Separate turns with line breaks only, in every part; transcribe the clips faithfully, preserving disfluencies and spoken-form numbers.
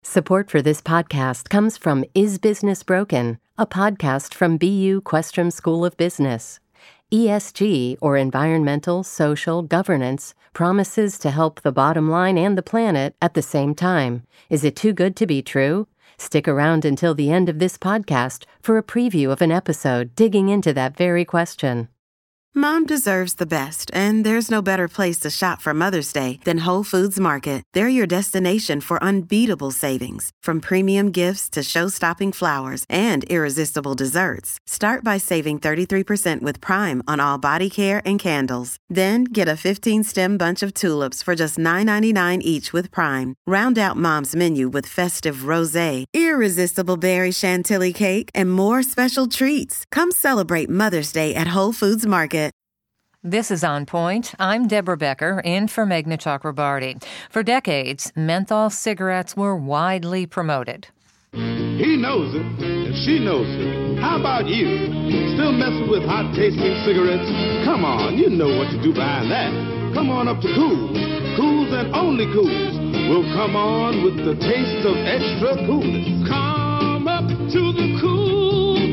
Support for this podcast comes from Is Business Broken, a podcast from B U Questrom School of Business. E S G, or environmental, social, governance, promises to help the bottom line and the planet at the same time. Is it too good to be true? Stick around until the end of this podcast for a preview of an episode digging into that very question.
Mom deserves the best, and there's no better place to shop for Mother's Day than Whole Foods Market. They're your destination for unbeatable savings, from premium gifts to show-stopping flowers and irresistible desserts. Start by saving thirty-three percent with Prime on all body care and candles. Then get a fifteen-stem bunch of tulips for just nine ninety-nine each with Prime. Round out Mom's menu with festive rosé, irresistible berry chantilly cake, and more special treats. Come celebrate Mother's Day at Whole Foods Market.
This is On Point. I'm Deborah Becker, in for Meghna Chakrabarti. For decades, menthol cigarettes were widely promoted.
He knows it, and she knows it. How about you? Still messing with hot-tasting cigarettes? Come on, you know what to do behind that. Come on up to Kool's. Kool's and only Kool's will come on with the taste of extra coolness. Come up to the Kool's.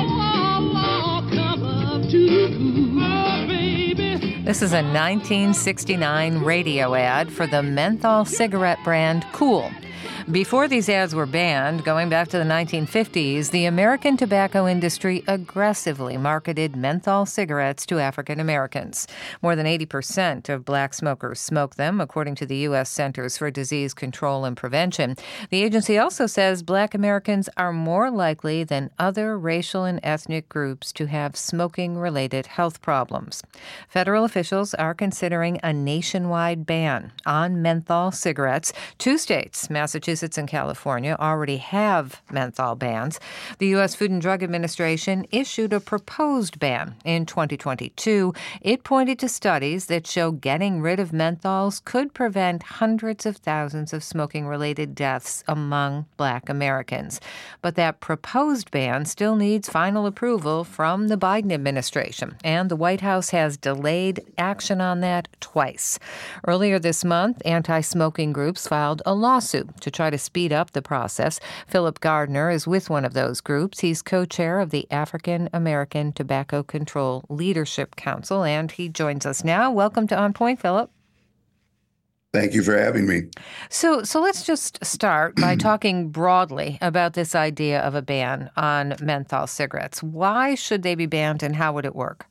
Oh, come up to the Kool's. Oh, baby.
This is a nineteen sixty-nine radio ad for the menthol cigarette brand Kool. Before these ads were banned, going back to the nineteen fifties, the American tobacco industry aggressively marketed menthol cigarettes to African Americans. More than eighty percent of black smokers smoke them, according to the U S Centers for Disease Control and Prevention. The agency also says black Americans are more likely than other racial and ethnic groups to have smoking-related health problems. Federal officials are considering a nationwide ban on menthol cigarettes. Two states, Massachusetts and California, already have menthol bans. The U S Food and Drug Administration issued a proposed ban in twenty twenty-two. It pointed to studies that show getting rid of menthols could prevent hundreds of thousands of smoking-related deaths among black Americans. But that proposed ban still needs final approval from the Biden administration, and the White House has delayed action on that twice. Earlier this month, anti-smoking groups filed a lawsuit to try to speed up the process. Philip Gardner is with one of those groups. He's co-chair of the African American Tobacco Control Leadership Council, and he joins us now. Welcome to On Point, Philip.
Thank you for having me.
So, so let's just start by talking broadly about this idea of a ban on menthol cigarettes. Why should they be banned, and how would it work?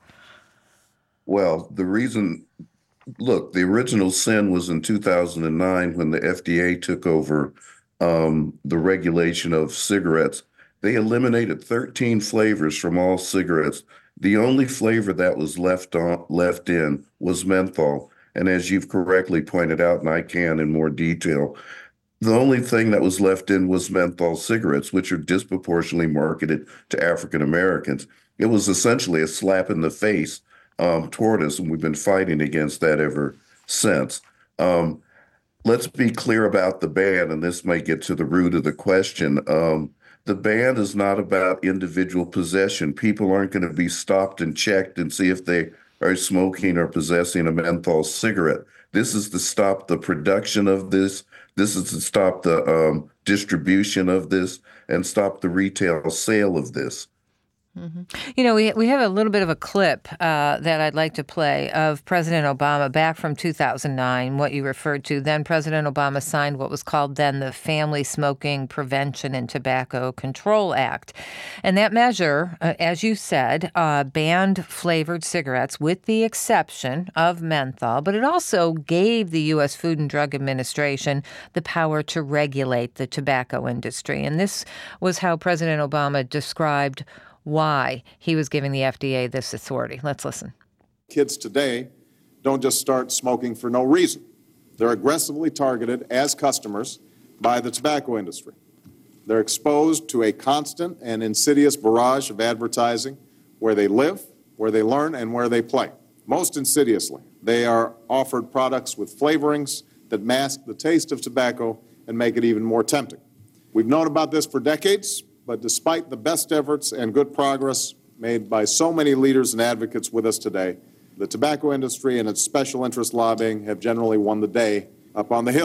Well, the reason, look, the original sin was in two thousand nine when the F D A took over um, the regulation of cigarettes. They eliminated thirteen flavors from all cigarettes. The only flavor that was left on, left in was menthol. And as you've correctly pointed out, and I can in more detail, the only thing that was left in was menthol cigarettes, which are disproportionately marketed to African Americans. It was essentially a slap in the face um, toward us, and we've been fighting against that ever since. Um, let's be clear about the ban, and this might get to the root of the question. Um, the ban is not about individual possession. People aren't going to be stopped and checked and see if they are smoking or possessing a menthol cigarette. This is to stop the production of this. This is to stop the um, distribution of this and stop the retail sale of this.
Mm-hmm. You know, we we have a little bit of a clip uh, that I'd like to play of President Obama back from two thousand nine, what you referred to. Then President Obama signed what was called then the Family Smoking Prevention and Tobacco Control Act. And that measure, uh, as you said, uh, banned flavored cigarettes with the exception of menthol. But it also gave the U S Food and Drug Administration the power to regulate the tobacco industry. And this was how President Obama described why he was giving the F D A this authority. Let's listen.
Kids today don't just start smoking for no reason. They're aggressively targeted as customers by the tobacco industry. They're exposed to a constant and insidious barrage of advertising where they live, where they learn, and where they play. Most insidiously, they are offered products with flavorings that mask the taste of tobacco and make it even more tempting. We've known about this for decades. But despite the best efforts and good progress made by so many leaders and advocates with us today, the tobacco industry and its special interest lobbying have generally won the day up on the Hill.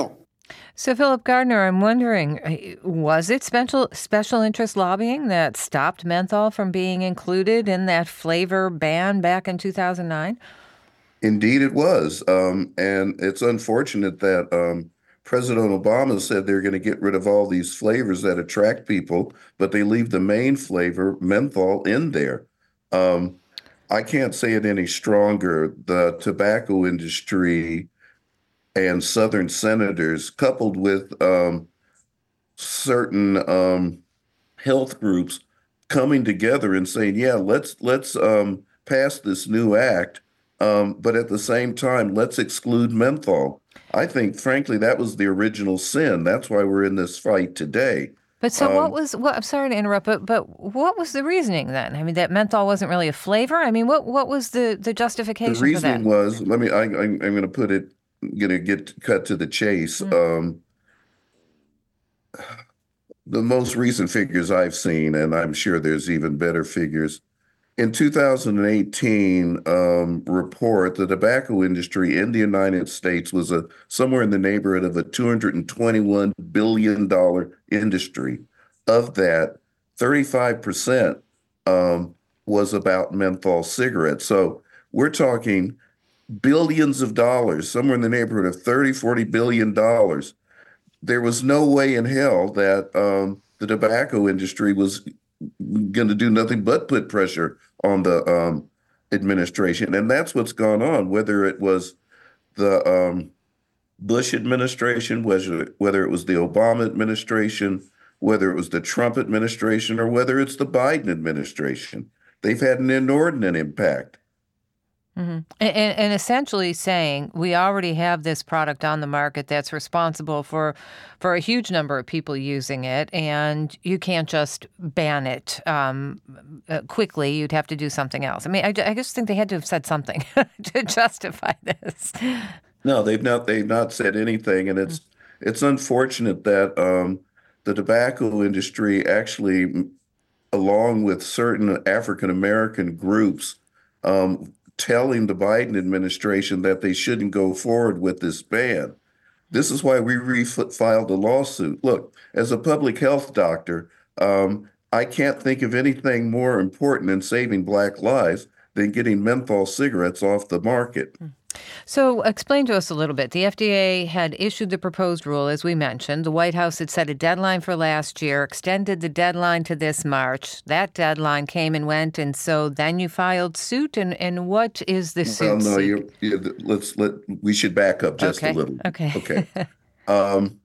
So, Philip Gardner, I'm wondering, was it special special interest lobbying that stopped menthol from being included in that flavor ban back in two thousand nine?
Indeed, it was. Um, and it's unfortunate that um, President Obama said they're going to get rid of all these flavors that attract people, but they leave the main flavor, menthol, in there. Um, I can't say it any stronger. The tobacco industry and Southern senators, coupled with um, certain um, health groups coming together and saying, "Yeah, let's let's um, pass this new act, um, but at the same time, let's exclude menthol." I think, frankly, that was the original sin. That's why we're in this fight today.
But so what
Um,
was, what, I'm sorry to interrupt, but but what was the reasoning then? I mean, that menthol wasn't really a flavor? I mean, what what was the, the
the
justification for that?
reasoning was, let me, I, I, I'm going to put it, going to get cut to the chase.
Mm.
Um, the most recent figures I've seen, and I'm sure there's even better figures. In two thousand eighteen um, report, the tobacco industry in the United States was a somewhere in the neighborhood of a two hundred twenty-one billion dollars industry. Of that, thirty-five percent um, was about menthol cigarettes. So we're talking billions of dollars, somewhere in the neighborhood of thirty, forty billion dollars. There was no way in hell that um, the tobacco industry was going to do nothing but put pressure on the um, administration. And that's what's gone on, whether it was the um, Bush administration, whether, whether it was the Obama administration, whether it was the Trump administration, or whether it's the Biden administration. They've had an inordinate impact.
Mm-hmm. And, and, and essentially saying we already have this product on the market that's responsible for for a huge number of people using it, and you can't just ban it um, uh, quickly. You'd have to do something else. I mean, I, I just think they had to have said something to justify this.
No, they've not. They've not said anything, and it's it's unfortunate that um, the tobacco industry actually, along with certain African American groups, um, telling the Biden administration that they shouldn't go forward with this ban. This is why we refiled a lawsuit. Look, as a public health doctor, um, I can't think of anything more important in saving Black lives than getting menthol cigarettes off the market.
So explain to us a little bit. The F D A had issued the proposed rule, as we mentioned. The White House had set a deadline for last year, extended the deadline to this March. That deadline came and went, and so then you filed suit. And, and what is the suit?
Well, no,
seek?
you're, you let's let we should back up just
Okay.
a little.
Okay.
Okay. Um,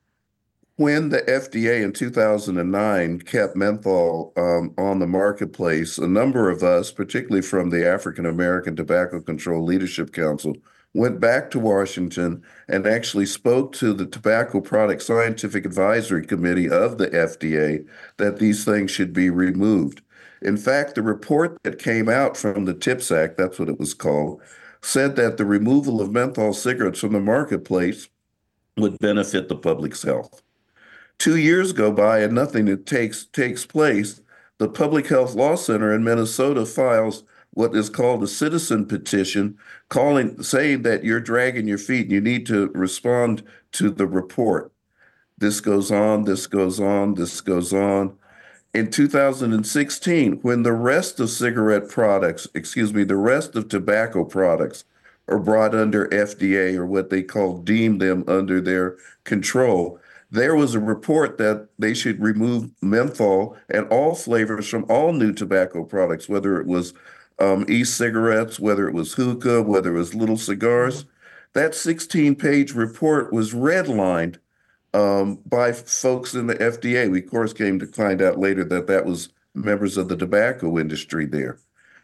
when the F D A in two thousand nine kept menthol um, on the marketplace, a number of us, particularly from the African American Tobacco Control Leadership Council, went back to Washington and actually spoke to the Tobacco Product Scientific Advisory Committee of the F D A that these things should be removed. In fact, the report that came out from the TIPS Act, that's what it was called, said that the removal of menthol cigarettes from the marketplace would benefit the public's health. Two years go by and nothing takes takes place. The Public Health Law Center in Minnesota files what is called a citizen petition, calling saying that you're dragging your feet and you need to respond to the report. This goes on, this goes on, this goes on. In two thousand sixteen, when the rest of cigarette products, excuse me, the rest of tobacco products are brought under F D A, or what they call deem them under their control, there was a report that they should remove menthol and all flavors from all new tobacco products, whether it was um, e-cigarettes, whether it was hookah, whether it was little cigars. That sixteen-page report was redlined um, by folks in the F D A. We, of course, came to find out later that that was members of the tobacco industry there.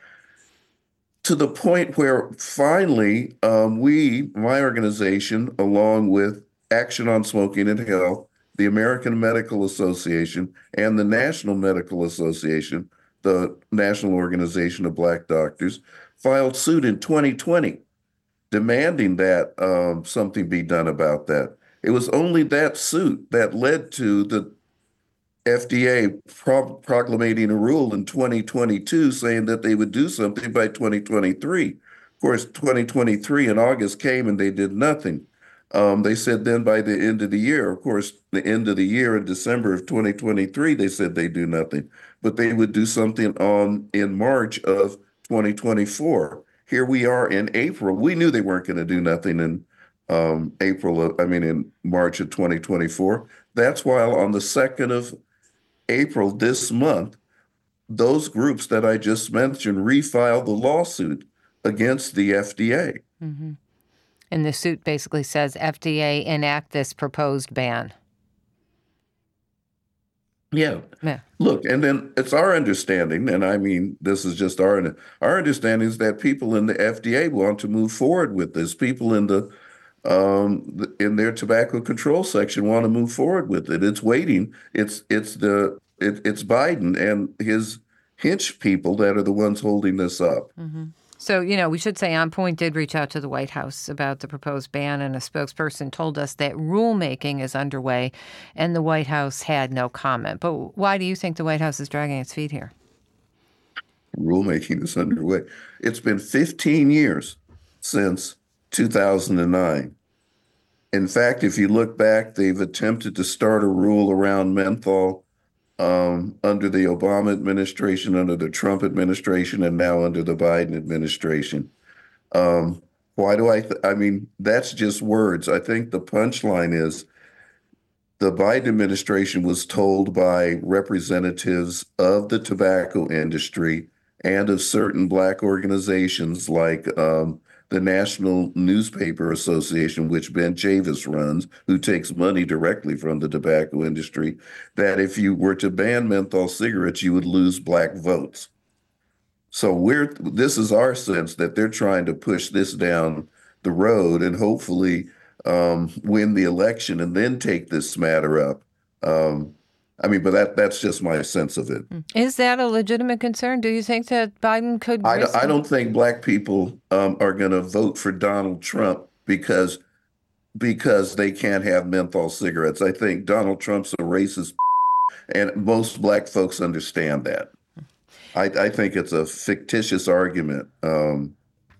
To the point where finally, um, we, my organization, along with Action on Smoking and Health, the American Medical Association, and the National Medical Association, the National Organization of Black Doctors, filed suit in twenty twenty, demanding that um, something be done about that. It was only that suit that led to the F D A pro- proclamating a rule in twenty twenty-two saying that they would do something by twenty twenty-three. Of course, twenty twenty-three in August came and they did nothing. Um, they said then by the end of the year, of course, the end of the year in December of twenty twenty-three, they said they do nothing, but they would do something on in March of twenty twenty-four. Here we are in April. We knew they weren't going to do nothing in um, April of, I mean, in March of twenty twenty-four. That's why on the second of April this month, those groups that I just mentioned refiled the lawsuit against the F D A.
Mm-hmm. And the suit basically says F D A enact this proposed ban.
Yeah.
yeah.
Look, and then it's our understanding, and I mean, this is just our our understanding is that people in the F D A want to move forward with this. People in the um, in their tobacco control section want to move forward with it. It's waiting. It's it's the it, it's Biden and his hinch people that are the ones holding this up.
Mm-hmm. So, you know, we should say On Point did reach out to the White House about the proposed ban, and a spokesperson told us that rulemaking is underway, and the White House had no comment. But why do you think the White House is dragging its feet here?
Rulemaking is underway. It's been fifteen years since two thousand nine. In fact, if you look back, they've attempted to start a rule around menthol Um, under the Obama administration, under the Trump administration, and now under the Biden administration. Um, why do I, th- I mean, that's just words. I think the punchline is the Biden administration was told by representatives of the tobacco industry and of certain Black organizations like um, the National Newspaper Association, which Ben Chavis runs, who takes money directly from the tobacco industry, that if you were to ban menthol cigarettes, you would lose Black votes. So we're this is our sense that they're trying to push this down the road and hopefully um, win the election and then take this matter up. Um, I mean, but that that's just my sense of it.
Is that a legitimate concern? Do you think that Biden could?
I, I don't think Black people um, are going to vote for Donald Trump because because they can't have menthol cigarettes. I think Donald Trump's a racist, and most Black folks understand that. I, I think it's a fictitious argument. Um,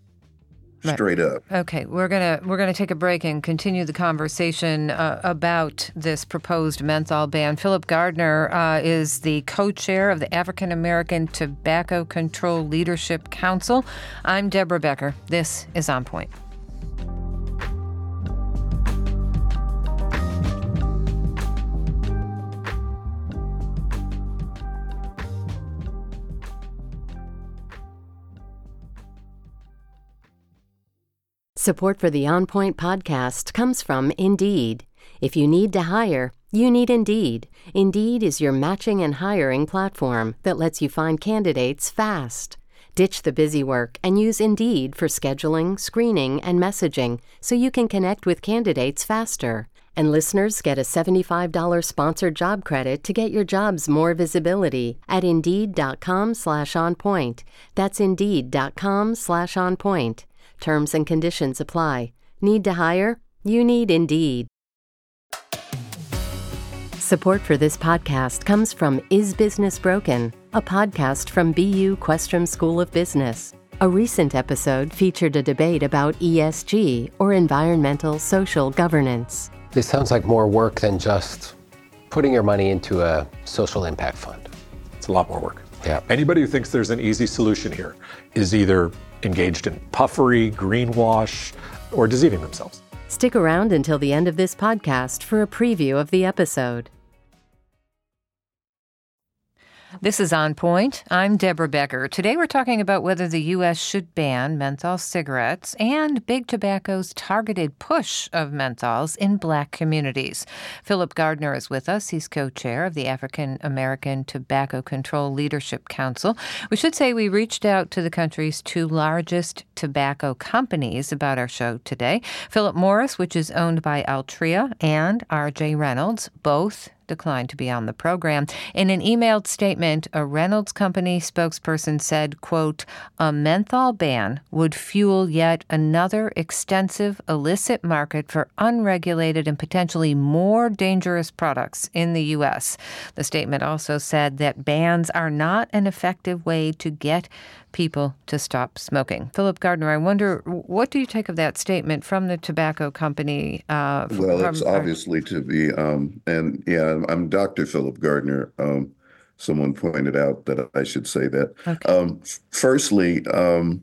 Straight up.
Okay, we're gonna we're gonna take a break and continue the conversation uh, about this proposed menthol ban. Philip Gardner uh, is the co-chair of the African American Tobacco Control Leadership Council. I'm Deborah Becker. This is On Point.
Support for the On Point podcast comes from Indeed. If you need to hire, you need Indeed. Indeed is your matching and hiring platform that lets you find candidates fast. Ditch the busy work and use Indeed for scheduling, screening, and messaging so you can connect with candidates faster. And listeners get a seventy-five dollars sponsored job credit to get your jobs more visibility at Indeed.com slash on point. That's Indeed.com slash on point. Terms and conditions apply. Need to hire? You need Indeed. Support for this podcast comes from Is Business Broken, a podcast from B U Questrom School of Business. A recent episode featured a debate about E S G, or environmental social governance.
This sounds like more work than just putting your money into a social impact fund.
It's a lot more work.
Yeah.
Anybody who thinks there's an easy solution here is either engaged in puffery, greenwash, or deceiving themselves.
Stick around until the end of this podcast for a preview of the episode.
This is On Point. I'm Deborah Becker. Today we're talking about whether the U S should ban menthol cigarettes and Big Tobacco's targeted push of menthols in Black communities. Philip Gardner is with us. He's co-chair of the African American Tobacco Control Leadership Council. We should say we reached out to the country's two largest tobacco companies about our show today. Philip Morris, which is owned by Altria, and R J Reynolds, both declined to be on the program. In an emailed statement, a Reynolds Company spokesperson said, quote, a menthol ban would fuel yet another extensive illicit market for unregulated and potentially more dangerous products in the U S. The statement also said that bans are not an effective way to get people to stop smoking. Philip Gardner, I wonder, what do you take of that statement from the tobacco company? Uh, from,
well, it's obviously to be, um, and yeah, I'm Doctor Philip Gardner. Um, someone pointed out that I should say that.
Okay.
Um, firstly, um,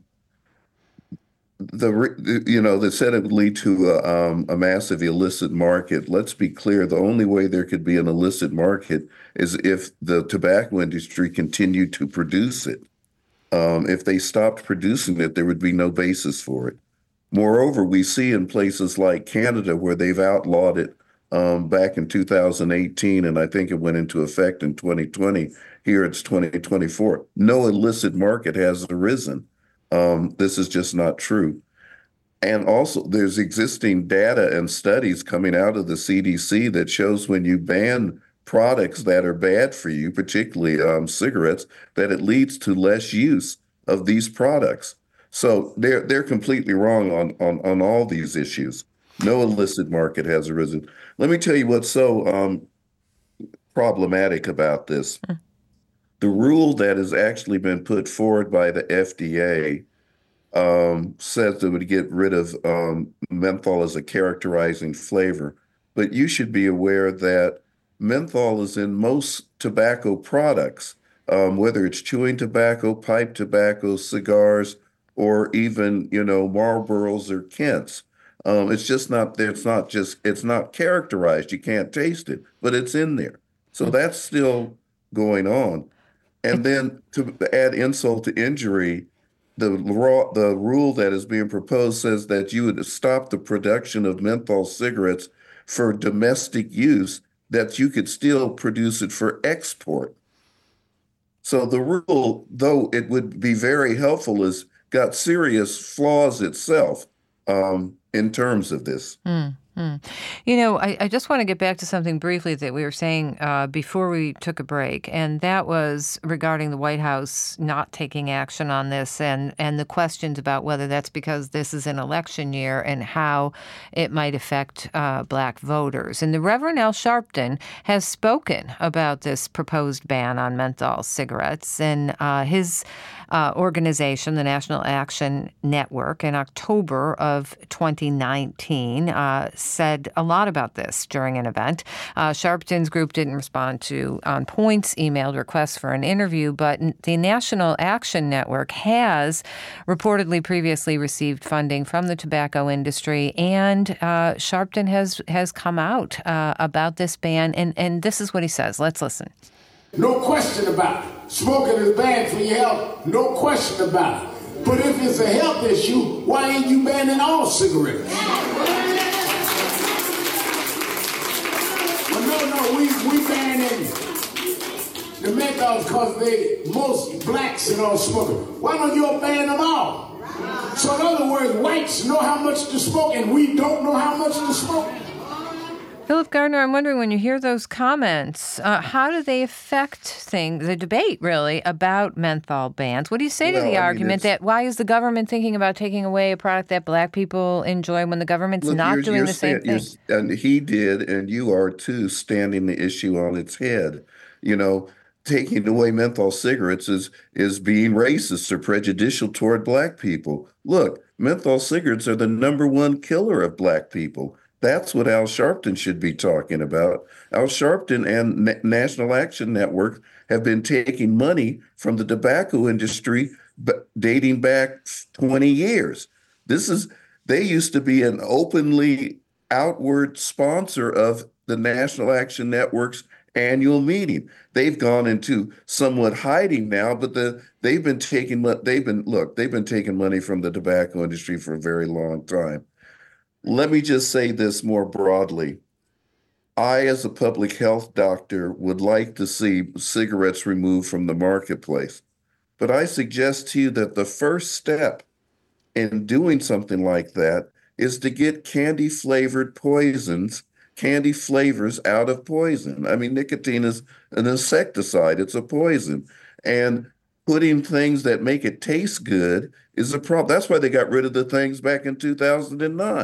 The you know they said it would lead to a, um, a massive illicit market. Let's be clear: the only way there could be an illicit market is if the tobacco industry continued to produce it. Um, if they stopped producing it, there would be no basis for it. Moreover, we see in places like Canada where they've outlawed it um, back in two thousand eighteen, and I think it went into effect in twenty twenty. Here it's twenty twenty-four. No illicit market has arisen. Um, this is just not true. And also, there's existing data and studies coming out of the C D C that shows when you ban products that are bad for you, particularly um, cigarettes, that it leads to less use of these products. So they're they're completely wrong on on on all these issues. No illicit market has arisen. Let me tell you what's so um, problematic about this. Mm. The rule that has actually been put forward by the F D A um, says that it would get rid of um, menthol as a characterizing flavor. But you should be aware that menthol is in most tobacco products, um, whether it's chewing tobacco, pipe tobacco, cigars, or even, you know, Marlboros or Kents. Um, it's just not there. It's not just, it's not characterized. You can't taste it, but it's in there. So that's still going on. And then to add insult to injury, the raw, the rule that is being proposed says that you would stop the production of menthol cigarettes for domestic use, that you could still produce it for export. So the rule, though it would be very helpful, has got serious flaws itself um, in terms of this.
Mm. Hmm. You know, I, I just want to get back to something briefly that we were saying uh, before we took a break, and that was regarding the White House not taking action on this and, and the questions about whether that's because this is an election year and how it might affect uh, black voters. And the Reverend Al Sharpton has spoken about this proposed ban on menthol cigarettes, and uh, his uh, organization, the National Action Network, in October of twenty nineteen, uh, said a lot about this during an event. Uh, Sharpton's group didn't respond to On Point's emailed requests for an interview, but the National Action Network has reportedly previously received funding from the tobacco industry, and uh, Sharpton has has come out uh, about this ban, and, and this is what he says. Let's listen.
No question about it. Smoking is bad for your health. No question about it. But if it's a health issue, why ain't you banning all cigarettes? No, no, we we banning the menthols because they most blacks and all smoking. Why don't you ban them all? So in other words, whites know how much to smoke and we don't know how much to smoke.
Philip Gardner, I'm wondering, when you hear those comments, uh, how do they affect things, the debate, really, about menthol bans? What do you say well, to the I argument mean, that why is the government thinking about taking away a product that black people enjoy when the government's look, not you're, doing you're the same stand, thing?
And he did, and you are too, standing the issue on its head. You know, taking away menthol cigarettes is is being racist or prejudicial toward black people. Look, menthol cigarettes are the number one killer of black people. That's what Al Sharpton should be talking about. Al Sharpton and N- National Action Network have been taking money from the tobacco industry b- dating back twenty years. This is, they used to be an openly outward sponsor of the National Action Network's annual meeting. They've gone into somewhat hiding now, but the they've been taking they've been look, they've been taking money from the tobacco industry for a very long time. Let me just say this more broadly. I, as a public health doctor, would like to see cigarettes removed from the marketplace. But I suggest to you that the first step in doing something like that is to get candy-flavored poisons, candy flavors out of poison. I mean, nicotine is an insecticide. It's a poison. And putting things that make it taste good is a problem. That's why they got rid of the things back in two thousand nine.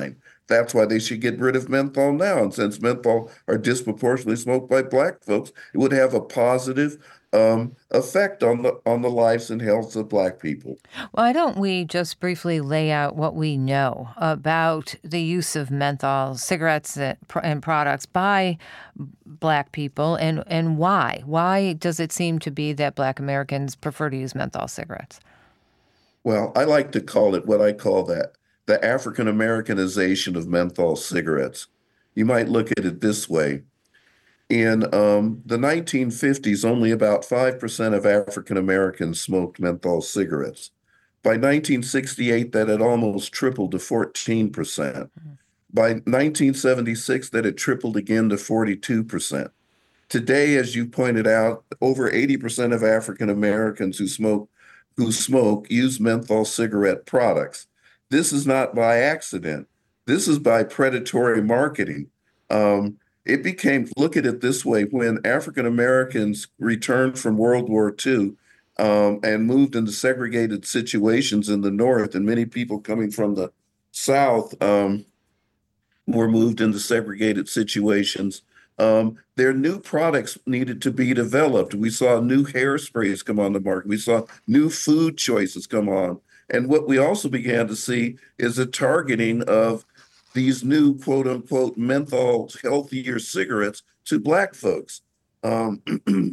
That's why they should get rid of menthol now. And since menthol are disproportionately smoked by Black folks, it would have a positive um, effect on the on the lives and health of Black people.
Why don't we just briefly lay out what we know about the use of menthol cigarettes and products by Black people, and, and why? Why does it seem to be that Black Americans prefer to use menthol cigarettes?
Well, I like to call it what I call that, the African Americanization of menthol cigarettes. You might look at it this way. In um, the nineteen fifties, only about five percent of African Americans smoked menthol cigarettes. By nineteen sixty-eight, that had almost tripled to fourteen percent. Mm-hmm. By nineteen seventy-six, that had tripled again to forty-two percent. Today, as you pointed out, over eighty percent of African Americans who smoke who smoke use menthol cigarette products. This is not by accident. This is by predatory marketing. Um, It became, look at it this way, when African Americans returned from World War Two um, and moved into segregated situations in the North, and many people coming from the South um, were moved into segregated situations, um, their new products needed to be developed. We saw new hairsprays come on the market. We saw new food choices come on. And what we also began to see is a targeting of these new quote unquote menthol healthier cigarettes to Black folks. Um,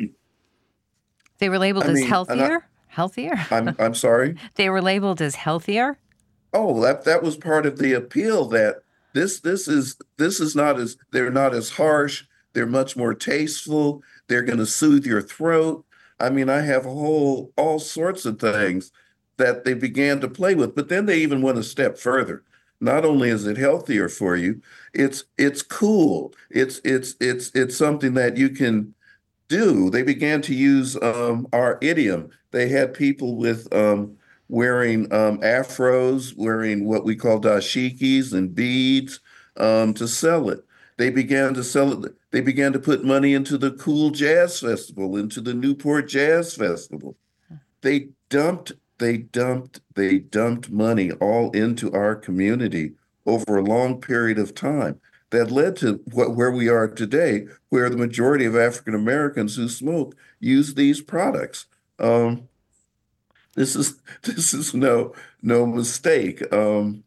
they were labeled
I
as
mean,
healthier?
I,
healthier?
I'm I'm sorry?
They were labeled as healthier?
Oh, that that was part of the appeal, that this this is this is not as they're not as harsh, they're much more tasteful, they're gonna soothe your throat. I mean, I have a whole all sorts of things that they began to play with, but then they even went a step further. Not only is it healthier for you, it's it's cool. It's it's it's it's something that you can do. They began to use um, our idiom. They had people with um, wearing um, afros, wearing what we call dashikis and beads um, to sell it. They began to sell it. They began to put money into the Cool Jazz Festival, into the Newport Jazz Festival. They dumped. They dumped they dumped money all into our community over a long period of time that led to what, where we are today, where the majority of African Americans who smoke use these products. Um, this is this is no no mistake. Um,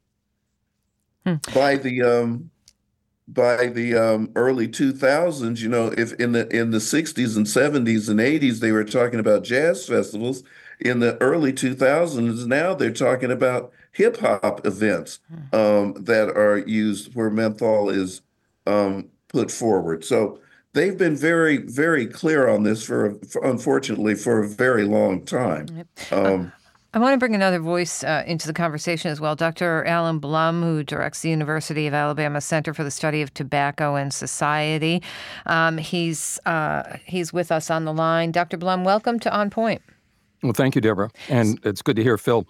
hmm. By the um, by the um, early two thousands, you know, if in the in the sixties and seventies and eighties they were talking about jazz festivals. In the early two thousands, now they're talking about hip hop events um, that are used where menthol is um, put forward. So they've been very, very clear on this for, for unfortunately, for a very long time.
Yep.
Um,
uh, I want to bring another voice uh, into the conversation as well. Doctor Alan Blum, who directs the University of Alabama Center for the Study of Tobacco and Society. Um, he's uh, he's with us on the line. Doctor Blum, welcome to On Point.
Well, thank you, Deborah, and it's good to hear Phil.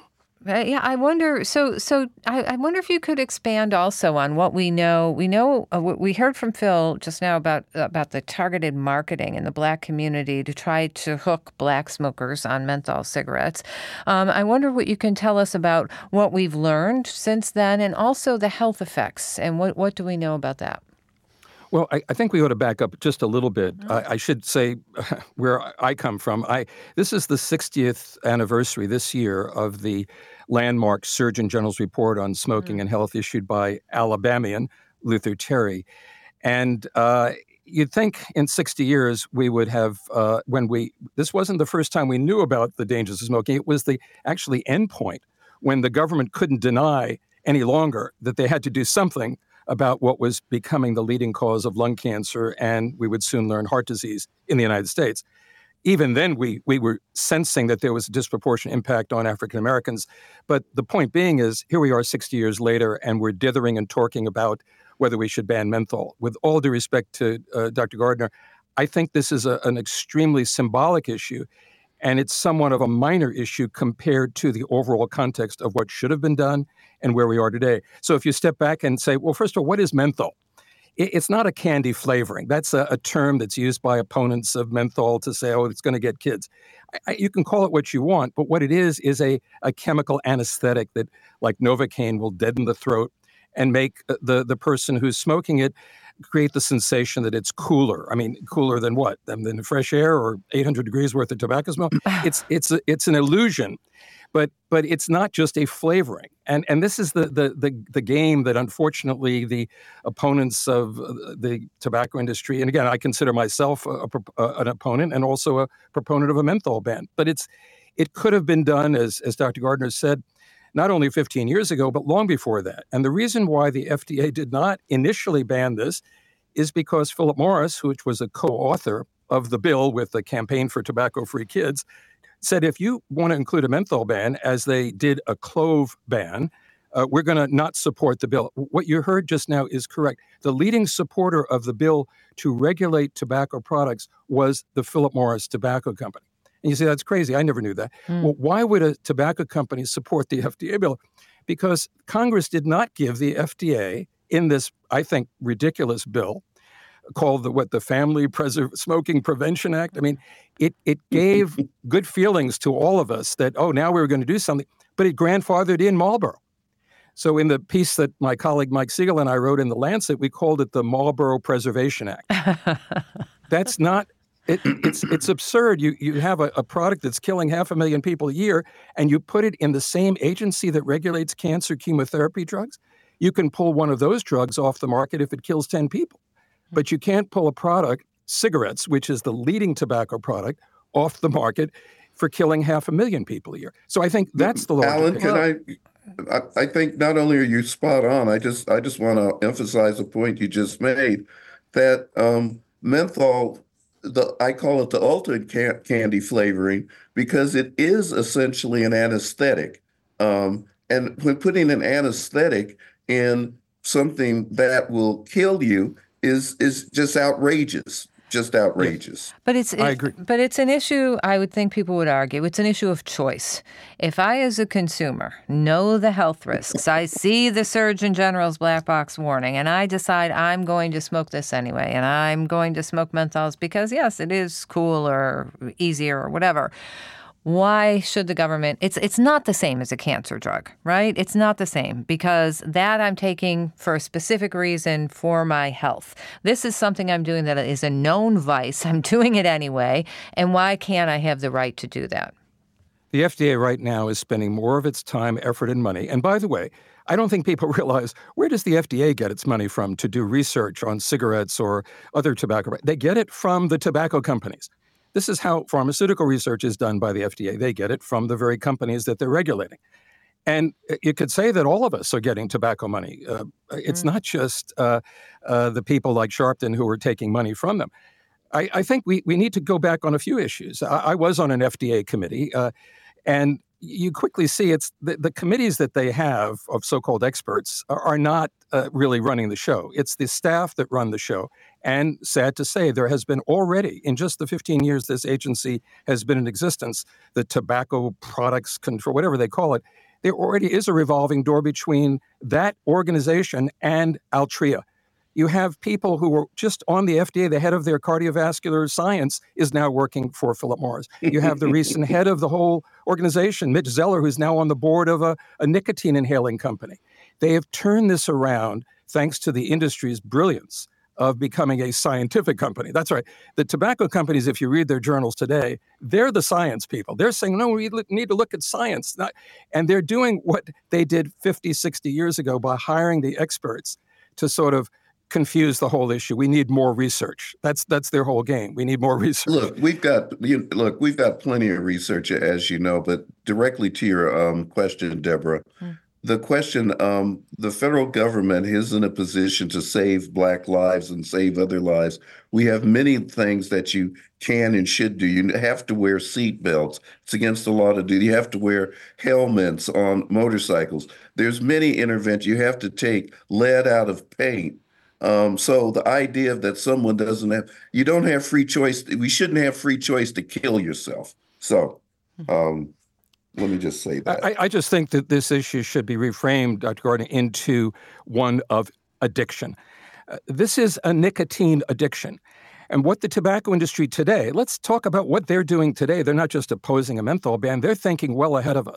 Uh, yeah, I wonder. So, so I, I wonder if you could expand also on what we know. We know uh, we heard from Phil just now about about the targeted marketing in the Black community to try to hook Black smokers on menthol cigarettes. Um, I wonder what you can tell us about what we've learned since then, and also the health effects. And what what do we know about that?
Well, I, I think we ought to back up just a little bit. Oh. I, I should say where I come from. I this is the sixtieth anniversary this year of the landmark Surgeon General's report on smoking mm. and health issued by Alabamian Luther Terry. And uh, you'd think in sixty years we would have, uh, when we, this wasn't the first time we knew about the dangers of smoking. It was the actually end point when the government couldn't deny any longer that they had to do something about what was becoming the leading cause of lung cancer, and we would soon learn heart disease in the United States. Even then, we we were sensing that there was a disproportionate impact on African Americans. But the point being is, here we are sixty years later, and we're dithering and talking about whether we should ban menthol. With all due respect to uh, Doctor Gardner, I think this is a, an extremely symbolic issue, and it's somewhat of a minor issue compared to the overall context of what should have been done and where we are today. So if you step back and say, well, first of all, what is menthol? It's not a candy flavoring. That's a, a term that's used by opponents of menthol to say, oh, it's going to get kids. I, you can call it what you want, but what it is is a, a chemical anesthetic that, like Novocaine, will deaden the throat and make the, the person who's smoking it create the sensation that it's cooler. I mean, cooler than what? Than, than fresh air or eight hundred degrees worth of tobacco smoke? It's it's a, it's an illusion, but but it's not just a flavoring. And and this is the the the, the game that unfortunately the opponents of the tobacco industry, and again, I consider myself a, a, an opponent and also a proponent of a menthol ban, but it's it could have been done, as as Doctor Gardner said, not only fifteen years ago, but long before that. And the reason why the F D A did not initially ban this is because Philip Morris, which was a co-author of the bill with the Campaign for Tobacco-Free Kids, said if you want to include a menthol ban, as they did a clove ban, uh, we're going to not support the bill. What you heard just now is correct. The leading supporter of the bill to regulate tobacco products was the Philip Morris Tobacco Company. And you say, that's crazy. I never knew that. Mm. Well, why would a tobacco company support the F D A bill? Because Congress did not give the F D A, in this, I think, ridiculous bill called the what the Family Preser- Smoking Prevention Act. I mean, it it gave good feelings to all of us that, oh, now we were going to do something, but it grandfathered in Marlboro. So in the piece that my colleague Mike Siegel and I wrote in The Lancet, we called it the Marlboro Preservation Act. That's not It, it's it's absurd. You you have a, a product that's killing half a million people a year, and you put it in the same agency that regulates cancer chemotherapy drugs. You can pull one of those drugs off the market if it kills ten people. But you can't pull a product, cigarettes, which is the leading tobacco product, off the market for killing half a million people a year. So I think that's the logic.
Alan, can I, I? I think not only are you spot on, I just I just want to emphasize a point you just made, that um, menthol, the I call it the ultimate can- candy flavoring because it is essentially an anesthetic. Um, and when putting an anesthetic in something that will kill you is is just outrageous. Just outrageous.
But it's, it,
I agree.
But it's an issue, I would think people would argue, it's an issue of choice. If I, as a consumer, know the health risks, I see the Surgeon General's black box warning, and I decide I'm going to smoke this anyway, and I'm going to smoke menthols because, yes, it is cool or easier or whatever. Why should the government? It's it's not the same as a cancer drug, right? It's not the same because that I'm taking for a specific reason for my health. This is something I'm doing that is a known vice. I'm doing it anyway. And why can't I have the right to do that?
The F D A right now is spending more of its time, effort, and money. And by the way, I don't think people realize, where does the F D A get its money from to do research on cigarettes or other tobacco? They get it from the tobacco companies. This is how pharmaceutical research is done by the F D A. They get it from the very companies that they're regulating. And you could say that all of us are getting tobacco money. Uh, it's mm. not just uh, uh, the people like Sharpton who are taking money from them. I, I think we, we need to go back on a few issues. I, I was on an F D A committee, uh, and you quickly see it's the, the committees that they have of so-called experts are, are not uh, really running the show. It's the staff that run the show. And sad to say, there has been already, in just the fifteen years this agency has been in existence, the Tobacco Products Control, whatever they call it, there already is a revolving door between that organization and Altria. You have people who were just on the F D A, the head of their cardiovascular science is now working for Philip Morris. You have the recent head of the whole organization, Mitch Zeller, who's now on the board of a, a nicotine inhaling company. They have turned this around thanks to the industry's brilliance of becoming a scientific company. That's right. The tobacco companies, if you read their journals today, they're the science people. They're saying, no, we need to look at science. And they're doing what they did fifty, sixty years ago by hiring the experts to sort of confuse the whole issue. We need more research. That's that's their whole game. We need more research.
Look, we've got you, look, we've got plenty of research, as you know. But directly to your um, question, Deborah, hmm. the question: um, the federal government is in a position to save Black lives and save other lives. We have many things that you can and should do. You have to wear seat belts. It's against the law to do. You have to wear helmets on motorcycles. There's many interventions. You have to take lead out of paint. Um, so the idea that someone doesn't have, you don't have free choice. We shouldn't have free choice to kill yourself. So um, let me just say that.
I, I just think that this issue should be reframed, Doctor Gardner, into one of addiction. Uh, this is a nicotine addiction. And what the tobacco industry today, let's talk about what they're doing today. They're not just opposing a menthol ban. They're thinking well ahead of us.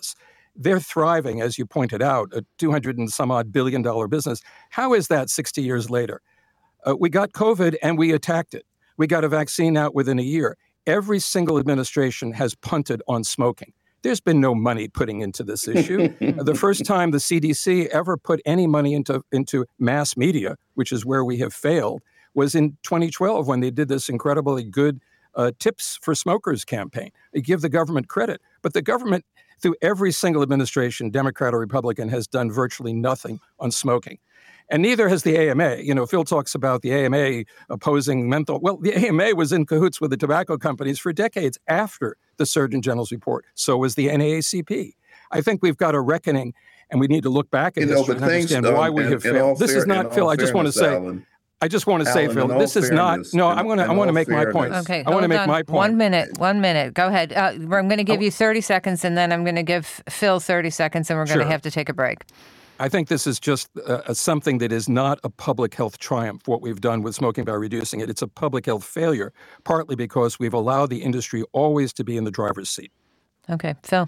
They're thriving, as you pointed out, a two hundred and some odd billion dollar business. How is that sixty years later? Uh, we got COVID and we attacked it. We got a vaccine out within a year. Every single administration has punted on smoking. There's been no money putting into this issue. The first time the C D C ever put any money into, into mass media, which is where we have failed, was in twenty twelve when they did this incredibly good uh, Tips for Smokers campaign. They give the government credit, but the government, through every single administration, Democrat or Republican, has done virtually nothing on smoking. And neither has the A M A. You know, Phil talks about the A M A opposing menthol. Well, the A M A was in cahoots with the tobacco companies for decades after the Surgeon General's report. So was the N double A C P. I think we've got a reckoning, and we need to look back at
you
history
know,
and understand um, why we
in,
have
in
failed. This
fair,
is not, Phil, I just want to say,
Alan,
I just want to say,
Alan,
Phil, this is
fairness,
not, no,
in,
I'm going to, I want to make
fairness.
my point.
Okay,
I want to make
on.
my point.
One minute, one minute. Go ahead. Uh, I'm going to give you thirty seconds, and then I'm going to give Phil thirty seconds, and we're going to
Sure.
have to take a break.
I think this is just uh, something that is not a public health triumph, what we've done with smoking by reducing it. It's a public health failure, partly because we've allowed the industry always to be in the driver's seat.
Okay, Phil.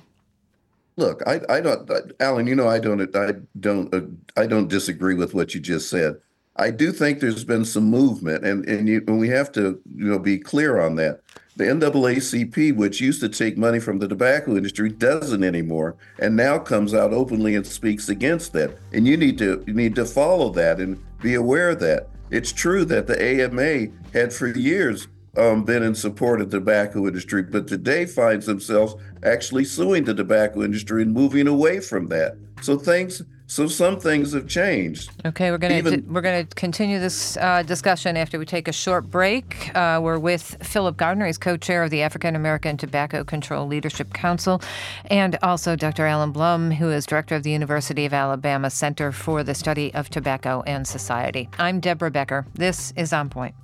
Look, I, I don't, Alan. You know, I don't, I don't, uh, I don't disagree with what you just said. I do think there's been some movement, and and, you, and we have to, you know, be clear on that. The N double A C P, which used to take money from the tobacco industry, doesn't anymore, and now comes out openly and speaks against that. And you need to you need to follow that and be aware of that. It's true that the A M A had for years um, been in support of the tobacco industry, but today finds themselves actually suing the tobacco industry and moving away from that. So things, so some things have changed.
Okay, we're going
Even,
to we're going to continue this uh, discussion after we take a short break. Uh, we're with Philip Gardner. He's co-chair of the African American Tobacco Control Leadership Council, and also Doctor Alan Blum, who is director of the University of Alabama Center for the Study of Tobacco and Society. I'm Deborah Becker. This is On Point.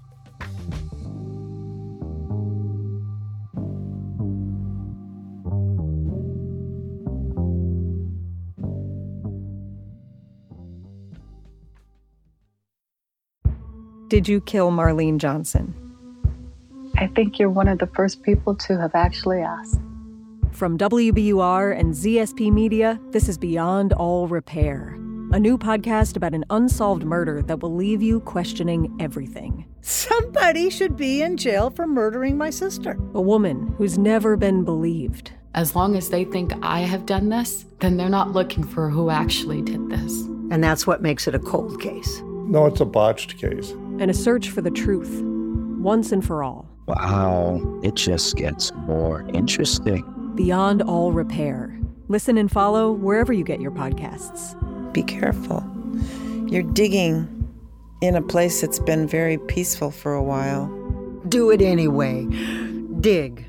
Did you kill Marlene Johnson?
I think you're one of the first people to have actually asked.
From W B U R and Z S P Media, this is Beyond All Repair, a new podcast about an unsolved murder that will leave you questioning everything.
Somebody should be in jail for murdering my sister.
A woman who's never been believed.
As long as they think I have done this, then they're not looking for who actually did this.
And that's what makes it a cold case.
No, it's a botched case.
And a search for the truth, once and for all.
Wow, it just gets more interesting.
Beyond All Repair. Listen and follow wherever you get your podcasts.
Be careful. You're digging in a place that's been very peaceful for a while.
Do it anyway. Dig.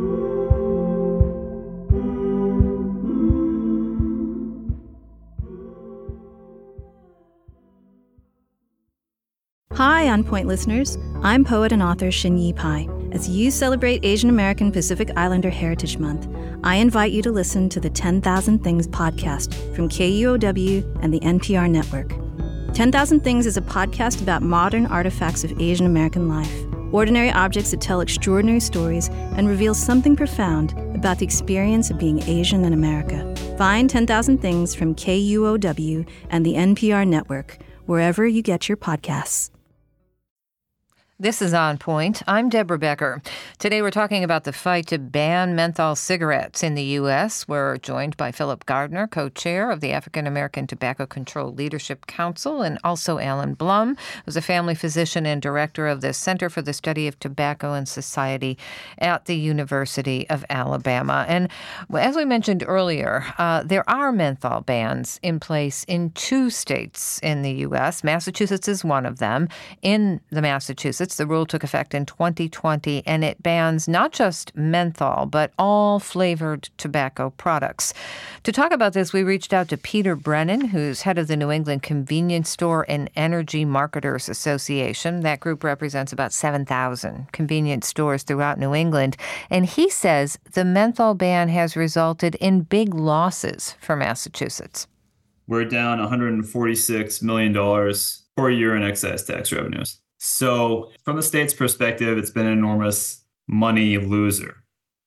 Hi, On Point listeners. I'm poet and author Shin-Yi Pai. As you celebrate Asian American Pacific Islander Heritage Month, I invite you to listen to the ten thousand Things podcast from K U O W and the N P R network. ten thousand Things is a podcast about modern artifacts of Asian American life, ordinary objects that tell extraordinary stories and reveal something profound about the experience of being Asian in America. Find ten thousand Things from K U O W and the N P R network, wherever you get your podcasts.
This is On Point. I'm Deborah Becker. Today we're talking about the fight to ban menthol cigarettes in the U S. We're joined by Philip Gardner, co-chair of the African American Tobacco Control Leadership Council, and also Alan Blum, who's a family physician and director of the Center for the Study of Tobacco and Society at the University of Alabama. And as we mentioned earlier, uh, there are menthol bans in place in two states in the U S. Massachusetts is one of them. In the Massachusetts, the rule took effect in twenty twenty, and it bans not just menthol, but all flavored tobacco products. To talk about this, we reached out to Peter Brennan, who's head of the New England Convenience Store and Energy Marketers Association. That group represents about seven thousand convenience stores throughout New England. And he says the menthol ban has resulted in big losses for Massachusetts.
We're down one hundred forty-six million dollars per year in excise tax revenues. So from the state's perspective, it's been an enormous money loser.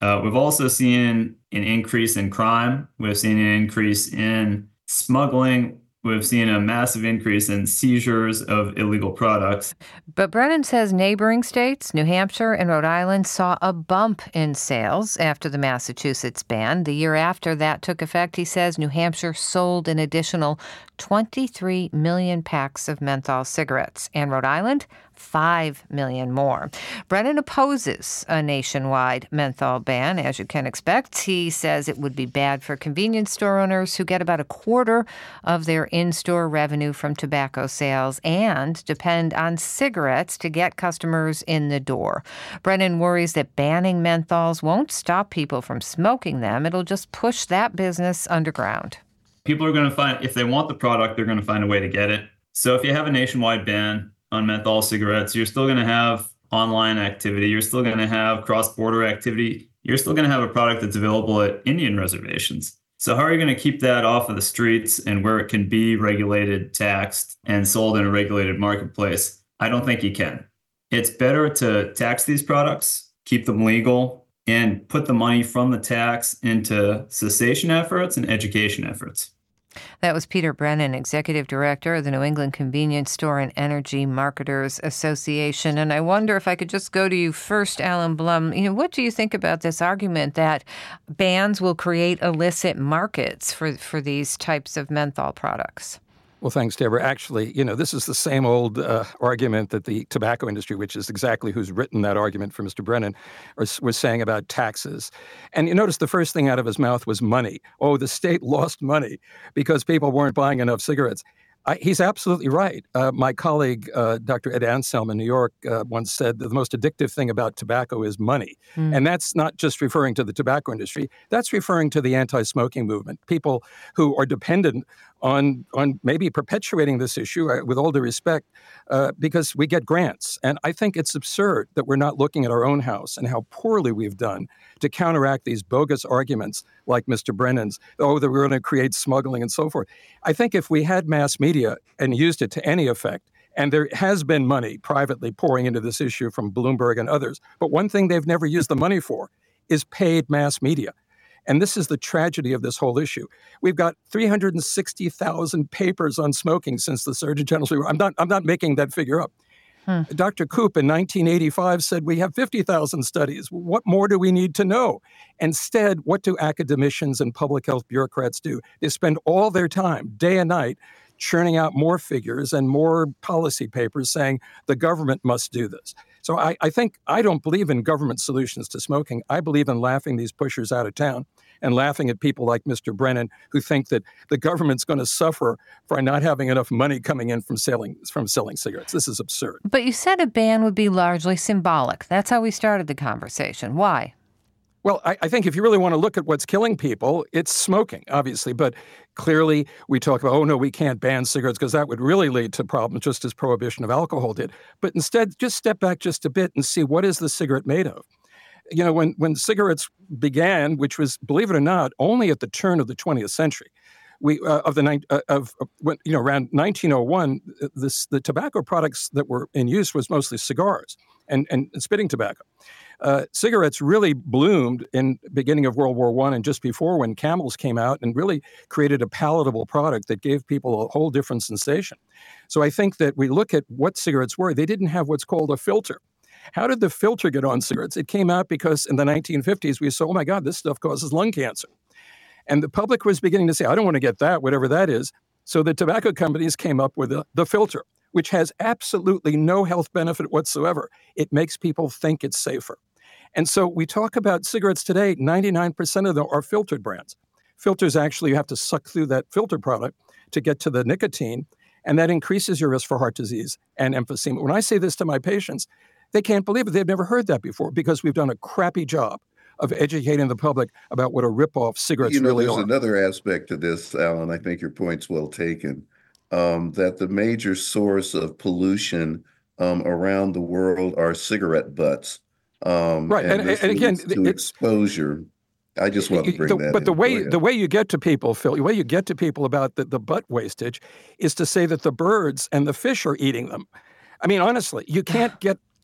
Uh, we've also seen an increase in crime. We've seen an increase in smuggling. We've seen a massive increase in seizures of illegal products.
But Brennan says neighboring states, New Hampshire and Rhode Island, saw a bump in sales after the Massachusetts ban. The year after that took effect, he says New Hampshire sold an additional twenty-three million packs of menthol cigarettes, and Rhode Island, five million more. Brennan opposes a nationwide menthol ban, as you can expect. He says it would be bad for convenience store owners who get about a quarter of their in-store revenue from tobacco sales and depend on cigarettes to get customers in the door. Brennan worries that banning menthols won't stop people from smoking them. It'll just push that business underground.
People are going to find, if they want the product, they're going to find a way to get it. So if you have a nationwide ban on menthol cigarettes, you're still going to have online activity. You're still going to have cross-border activity. You're still going to have a product that's available at Indian reservations. So how are you going to keep that off of the streets and where it can be regulated, taxed, and sold in a regulated marketplace? I don't think you can. It's better to tax these products, keep them legal, and put the money from the tax into cessation efforts and education efforts.
That was Peter Brennan, Executive Director of the New England Convenience Store and Energy Marketers Association. And I wonder if I could just go to you first, Alan Blum. You know, what do you think about this argument that bans will create illicit markets for, for these types of menthol products?
Well, thanks, Deborah. Actually, you know, this is the same old uh, argument that the tobacco industry, which is exactly who's written that argument for Mister Brennan, was, was saying about taxes. And you notice the first thing out of his mouth was money. Oh, the state lost money because people weren't buying enough cigarettes. I, he's absolutely right. Uh, my colleague, uh, Doctor Ed Anselm in New York, uh, once said that the most addictive thing about tobacco is money. Mm. And that's not just referring to the tobacco industry. That's referring to the anti-smoking movement. People who are dependent on on maybe perpetuating this issue, uh, with all due respect, uh, because we get grants. And I think it's absurd that we're not looking at our own house and how poorly we've done to counteract these bogus arguments like Mister Brennan's, oh, that we're going to create smuggling and so forth. I think if we had mass media and used it to any effect, and there has been money privately pouring into this issue from Bloomberg and others, but one thing they've never used the money for is paid mass media. And this is the tragedy of this whole issue. We've got three hundred sixty thousand papers on smoking since the Surgeon General's. I'm not, I'm not making that figure up. Hmm. Doctor Koop in nineteen eighty-five said we have fifty thousand studies. What more do we need to know? Instead, what do academicians and public health bureaucrats do? They spend all their time, day and night, churning out more figures and more policy papers saying the government must do this. So I, I think I don't believe in government solutions to smoking. I believe in laughing these pushers out of town and laughing at people like Mister Brennan who think that the government's going to suffer for not having enough money coming in from selling from selling cigarettes. This is absurd.
But you said a ban would be largely symbolic. That's how we started the conversation. Why?
Well, I, I think if you really want to look at what's killing people, it's smoking, obviously. But clearly, we talk about, oh, no, we can't ban cigarettes because that would really lead to problems, just as prohibition of alcohol did. But instead, just step back just a bit and see, what is the cigarette made of? You know, when, when cigarettes began, which was, believe it or not, only at the turn of the twentieth century, we uh, of the uh, of uh, when, you know around nineteen oh one, this the tobacco products that were in use was mostly cigars and and, and spitting tobacco. Uh, cigarettes really bloomed in the beginning of World War One and just before, when Camels came out and really created a palatable product that gave people a whole different sensation. So I think that we look at what cigarettes were. They didn't have what's called a filter. How did the filter get on cigarettes? It came out because in the nineteen fifties, we saw, oh my God, this stuff causes lung cancer. And the public was beginning to say, I don't want to get that, whatever that is. So the tobacco companies came up with the, the filter, which has absolutely no health benefit whatsoever. It makes people think it's safer. And so we talk about cigarettes today, ninety-nine percent of them are filtered brands. Filters, actually, you have to suck through that filter product to get to the nicotine, and that increases your risk for heart disease and emphysema. When I say this to my patients, they can't believe it. They've never heard that before because we've done a crappy job of educating the public about what a rip-off cigarettes
you know,
really
there's
are.
Another aspect to this, Alan. I think your point's well taken, um, that the major source of pollution um, around the world are cigarette butts. Um,
right, and, and, and again,
to
it's
exposure. I just want to bring
the,
that
But
in.
the way the way you get to people, Phil, the way you get to people about the, the butt wastage is to say that the birds and the fish are eating them. I mean, honestly, you can't get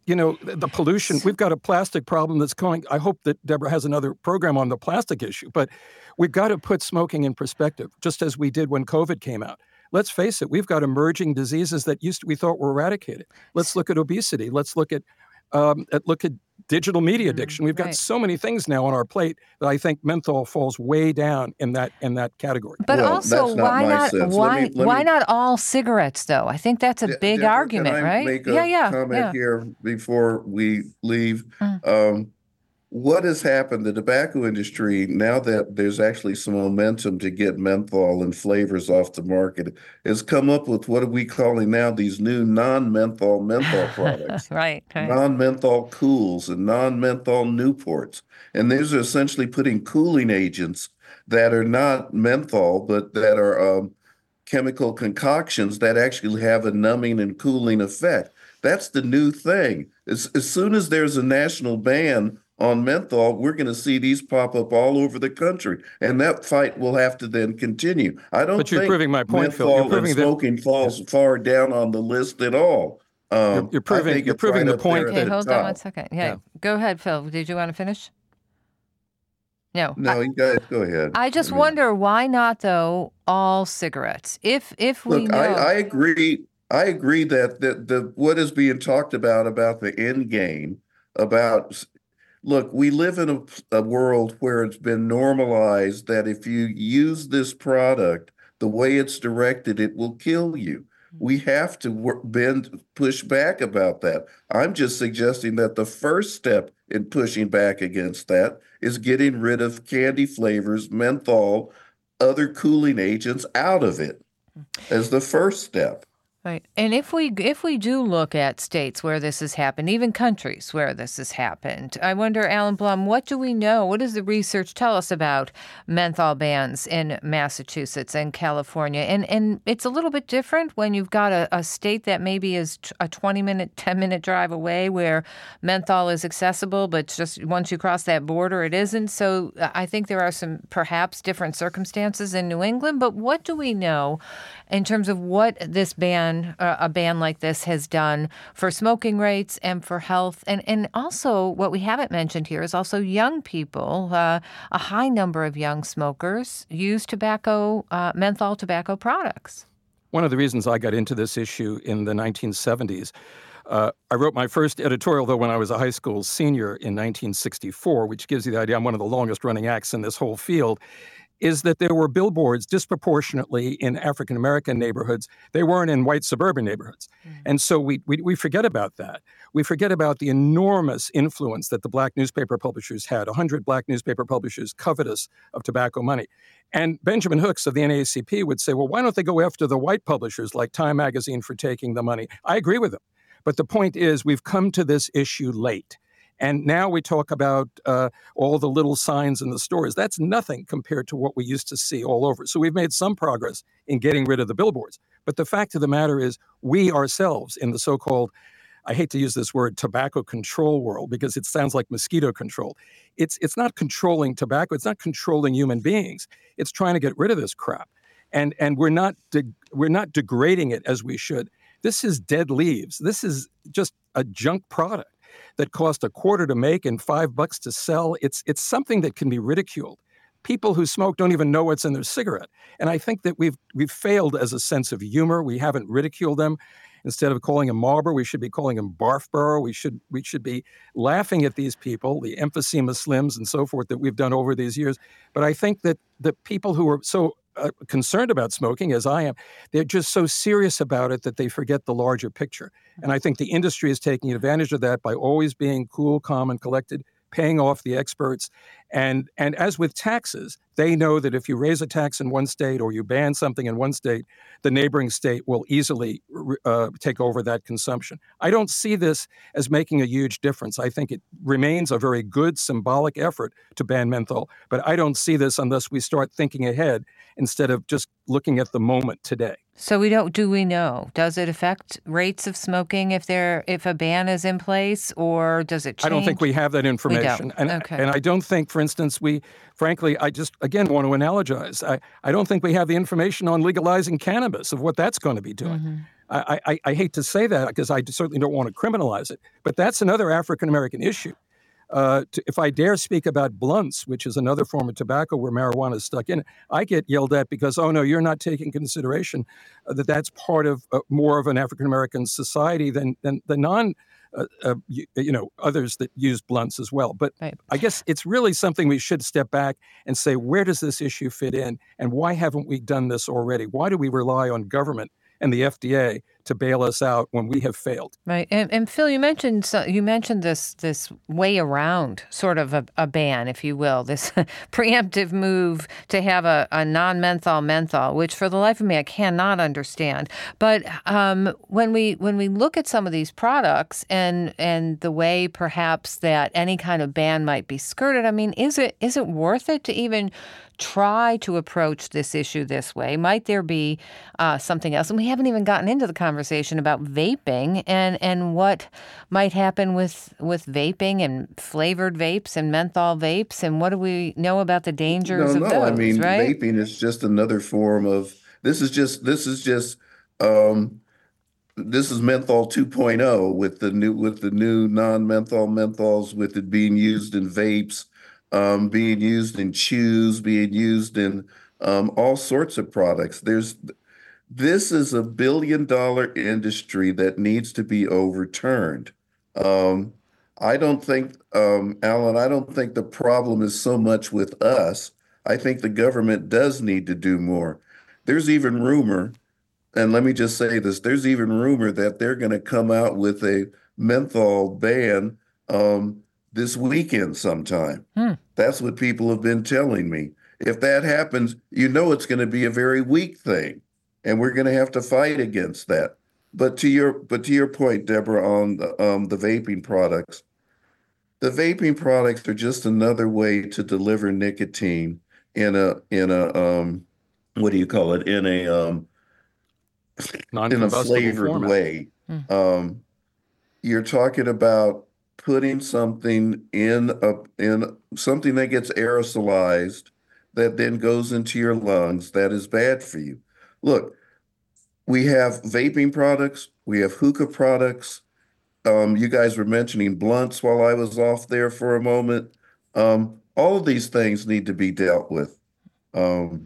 you know, the pollution. We've got a plastic problem that's going. I hope that Deborah has another program on the plastic issue, but we've got to put smoking in perspective, just as we did when COVID came out. Let's face it, we've got emerging diseases that used to, we thought were eradicated. Let's look at obesity. Let's look at, um, at look at digital media addiction. We've got
right.
so many things now on our plate that I think menthol falls way down in that in that category.
But
Well,
also,
that's not
why
my
not?
sense. Let
Why
me- let
why
me-
not all cigarettes though? I think that's a
De-
big
Deborah,
argument,
can I
right?
Make a
yeah, yeah,
comment
yeah.
here before we leave.
Mm.
Um, what has happened? The tobacco industry, now that there's actually some momentum to get menthol and flavors off the market, has come up with what are we calling now these new non-menthol menthol products.
right, right.
Non-menthol cools and non-menthol Newports. And these are essentially putting cooling agents that are not menthol, but that are um, chemical concoctions that actually have a numbing and cooling effect. That's the new thing. As, as soon as there's a national ban on menthol, we're going to see these pop up all over the country. And that fight will have to then continue. I don't
But you're
think
proving my point, Phil.
menthol
You're
and
proving that-
smoking falls far down on the list at all. Um,
You're- you're proving-
I think
you're
it's
proving
right
the
up
point
there at
Okay,
the
hold on
top.
one second. Yeah,
Yeah.
go ahead, Phil. Did you want to finish? No.
No, you guys go ahead.
I just
I mean-
wonder why not though all cigarettes? If if we
Look,
know,
I, I agree. I agree that the, the what is being talked about about the end game, about look, we live in a, a world where it's been normalized that if you use this product the way it's directed, it will kill you. We have to work, bend, push back about that. I'm just suggesting that the first step in pushing back against that is getting rid of candy flavors, menthol, other cooling agents out of it as the first step.
Right. And if we if we do look at states where this has happened, even countries where this has happened, I wonder, Alan Blum, what do we know? What does the research tell us about menthol bans in Massachusetts and California? And and it's a little bit different when you've got a, a state that maybe is a twenty-minute, ten-minute drive away where menthol is accessible, but just once you cross that border, it isn't. So I think there are some perhaps different circumstances in New England. But what do we know in terms of what this ban Uh, a ban like this has done for smoking rates and for health? And, and also what we haven't mentioned here is also young people. Uh, a high number of young smokers use tobacco, uh, menthol tobacco products.
One of the reasons I got into this issue in the nineteen seventies, uh, I wrote my first editorial, though, when I was a high school senior in nineteen sixty-four, which gives you the idea I'm one of the longest running acts in this whole field, is that there were billboards disproportionately in African-American neighborhoods. They weren't in white suburban neighborhoods. Mm-hmm. And so we, we we forget about that. We forget about the enormous influence that the black newspaper publishers had. A hundred black newspaper publishers covetous of tobacco money. And Benjamin Hooks of the N double A C P would say, well, why don't they go after the white publishers like Time Magazine for taking the money? I agree with him. But the point is, we've come to this issue late. And now we talk about uh, all the little signs in the stores. That's nothing compared to what we used to see all over. So we've made some progress in getting rid of the billboards. But the fact of the matter is, we ourselves in the so-called, I hate to use this word, tobacco control world, because it sounds like mosquito control. It's it's not controlling tobacco. It's not controlling human beings. It's trying to get rid of this crap. And and we're not de- we're not degrading it as we should. This is dead leaves. This is just a junk product that cost a quarter to make and five bucks to sell. It's it's something that can be ridiculed. People who smoke don't even know what's in their cigarette. And I think that we've we've failed as a sense of humor. We haven't ridiculed them. Instead of calling them Marlboro, we should be calling them Barfboro. We should we should be laughing at these people, the emphysema slims and so forth that we've done over these years. But I think that the people who are so uh, concerned about smoking, as I am, they're just so serious about it that they forget the larger picture. And I think the industry is taking advantage of that by always being cool, calm, and collected, paying off the experts. And and as with taxes, they know that if you raise a tax in one state or you ban something in one state, the neighboring state will easily uh, take over that consumption. I don't see this as making a huge difference. I think it remains a very good symbolic effort to ban menthol, but I don't see this unless we start thinking ahead instead of just looking at the moment today.
So we don't. Do we know? Does it affect rates of smoking if there if a ban is in place, or does it change?
I don't think we have that information.
We don't.
And,
okay.
and I don't think, for for instance, we, frankly, I just, again, want to analogize. I, I don't think we have the information on legalizing cannabis, of what that's going to be doing. Mm-hmm. I, I, I hate to say that because I certainly don't want to criminalize it, but that's another African-American issue. Uh, to, if I dare speak about blunts, which is another form of tobacco where marijuana is stuck in it, I get yelled at because, oh, no, you're not taking consideration uh, that that's part of uh, more of an African-American society than, than the non, uh, uh, you, you know, others that use blunts as well. But right. I guess it's really something we should step back and say, where does this issue fit in? And why haven't we done this already? Why do we rely on government and the F D A to bail us out when we have failed?
Right, and, and Phil, you mentioned so you mentioned this this way around sort of a, a ban, if you will, this preemptive move to have a, a non-menthol menthol, which for the life of me I cannot understand. But um, when we when we look at some of these products and and the way perhaps that any kind of ban might be skirted, I mean, is it is it worth it to even try to approach this issue this way? Might there be uh, something else? And we haven't even gotten into the conversation about vaping and, and what might happen with, with vaping and flavored vapes and menthol vapes. And what do we know about the dangers
no,
of
no,
those,
I mean,
right?
Vaping is just another form of, this is just, this is just, um, this is menthol two point oh with the new, with the new non-menthol menthols, with it being used in vapes, Um, being used in chews, being used in um, all sorts of products. There's, this is a billion dollar industry that needs to be overturned. Um, I don't think, um, Alan, I don't think the problem is so much with us. I think the government does need to do more. There's even rumor, and let me just say this, there's even rumor that they're going to come out with a menthol ban um, this weekend sometime. Hmm. That's what people have been telling me. If that happens, you know it's going to be a very weak thing, and we're going to have to fight against that. But to your but to your point, Deborah, on the, um, the vaping products, the vaping products are just another way to deliver nicotine in a in a um, what do you call it in a um, in a flavored format. way. Hmm. Um, you're talking about putting something in a in something that gets aerosolized that then goes into your lungs that is bad for you. Look, we have vaping products, we have hookah products. Um, you guys were mentioning blunts while I was off there for a moment. Um, all of these things need to be dealt with. Um,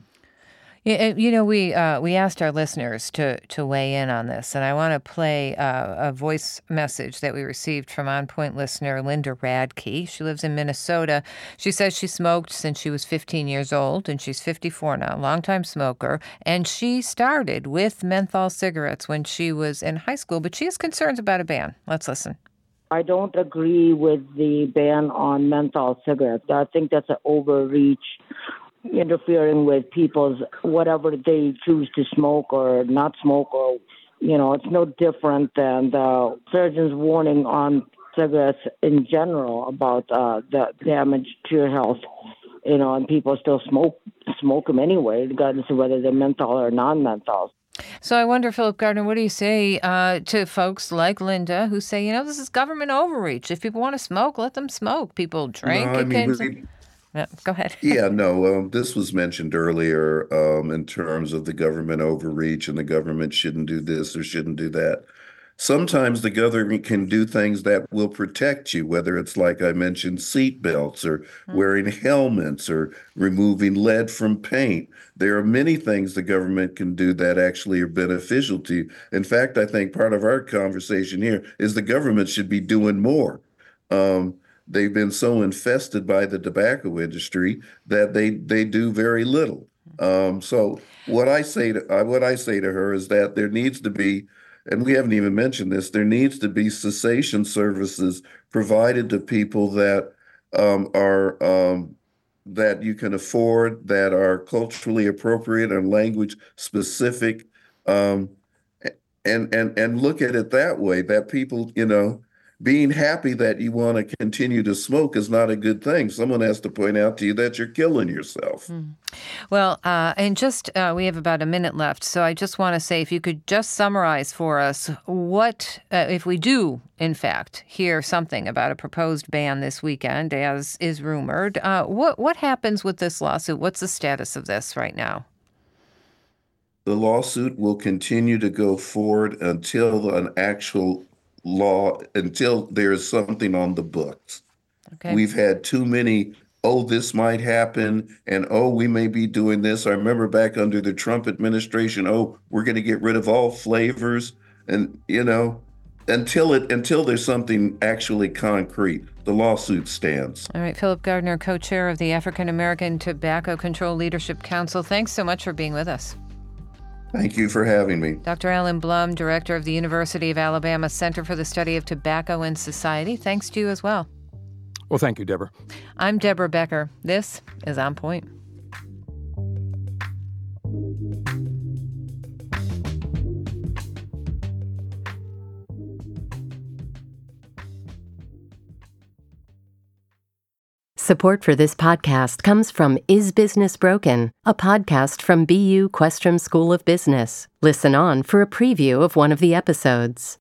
Yeah, you know, we uh, we asked our listeners to to weigh in on this, and I want to play uh, a voice message that we received from On Point listener Linda Radke. She lives in Minnesota. She says she smoked since she was fifteen years old, and she's fifty-four now, longtime smoker, and she started with menthol cigarettes when she was in high school, but she has concerns about a ban. Let's listen.
I don't agree with the ban on menthol cigarettes. I think that's an overreach, interfering with people's whatever they choose to smoke or not smoke, or, you know, it's no different than the surgeon's warning on cigarettes in general about uh, the damage to your health, you know, and people still smoke smoke them anyway, regardless of whether they're menthol or non-menthol.
So I wonder, Philip Gardner, what do you say uh, to folks like Linda who say, you know, this is government overreach. If people want to smoke, let them smoke. People drink.
No, I mean, we,
Yeah, go ahead.
yeah, no, um, this was mentioned earlier um, in terms of the government overreach and the government shouldn't do this or shouldn't do that. Sometimes the government can do things that will protect you, whether it's like I mentioned, seat belts or mm. wearing helmets or removing lead from paint. There are many things the government can do that actually are beneficial to you. In fact, I think part of our conversation here is the government should be doing more. Um, They've been so infested by the tobacco industry that they they do very little. Um, so what I say to uh, what I say to her is that there needs to be, and we haven't even mentioned this, there needs to be cessation services provided to people that um, are um, that you can afford, that are culturally appropriate and language specific, um, and and and look at it that way. That people, you know. being happy that you want to continue to smoke is not a good thing. Someone has to point out to you that you're killing yourself.
Mm. Well, uh, and just uh, we have about a minute left, so I just want to say, if you could just summarize for us what, uh, if we do, in fact, hear something about a proposed ban this weekend, as is rumored, uh, what what happens with this lawsuit? What's the status of this right now?
The lawsuit will continue to go forward until an actual law, until there is something on the books. Okay. We've had too many, oh, this might happen, and oh, we may be doing this. I remember back under the Trump administration, oh, we're going to get rid of all flavors. And, you know, until it until there's something actually concrete, the lawsuit stands.
All right, Philip Gardner, co-chair of the African American Tobacco Control Leadership Council, thanks so much for being with us.
Thank you for having me.
Doctor Alan Blum, director of the University of Alabama Center for the Study of Tobacco and Society. Thanks to you as well.
Well, thank you, Deborah.
I'm Deborah Becker. This is On Point.
Support for this podcast comes from Is Business Broken, a podcast from B U Questrom School of Business. Listen on for a preview of one of the episodes.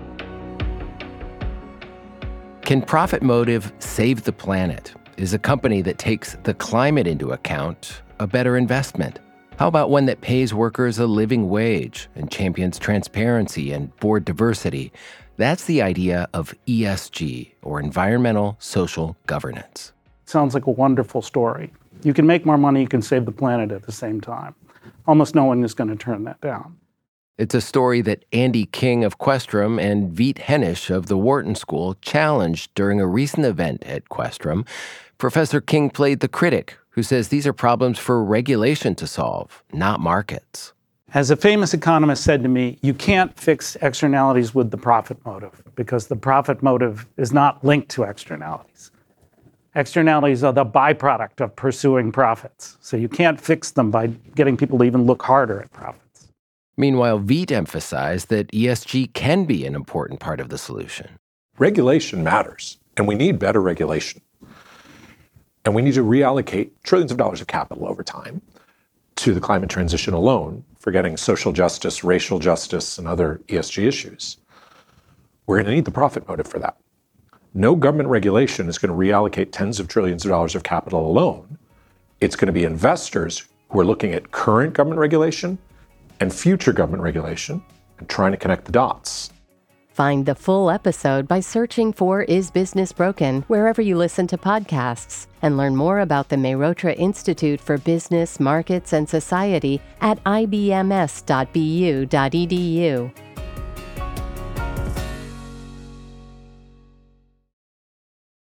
Can Profit Motive save the planet? Is a company that takes the climate into account a better investment? How about one that pays workers a living wage and champions transparency and board diversity? That's the idea of E S G, or environmental social governance.
Sounds like a wonderful story. You can make more money, you can save the planet at the same time. Almost no one is going to turn that down.
It's a story that Andy King of Questrom and Veet Hennish of the Wharton School challenged during a recent event at Questrom. Professor King played the critic who says these are problems for regulation to solve, not markets.
As a famous economist said to me, you can't fix externalities with the profit motive because the profit motive is not linked to externalities. Externalities are the byproduct of pursuing profits. So you can't fix them by getting people to even look harder at profits.
Meanwhile, Veet emphasized that E S G can be an important part of the solution.
Regulation matters, and we need better regulation. And we need to reallocate trillions of dollars of capital over time to the climate transition alone, forgetting social justice, racial justice, and other E S G issues. We're going to need the profit motive for that. No government regulation is going to reallocate tens of trillions of dollars of capital alone. It's going to be investors who are looking at current government regulation and future government regulation and trying to connect the dots.
Find the full episode by searching for Is Business Broken wherever you listen to podcasts, and learn more about the Mehrotra Institute for Business, Markets, and Society at I B M S dot B U dot E D U.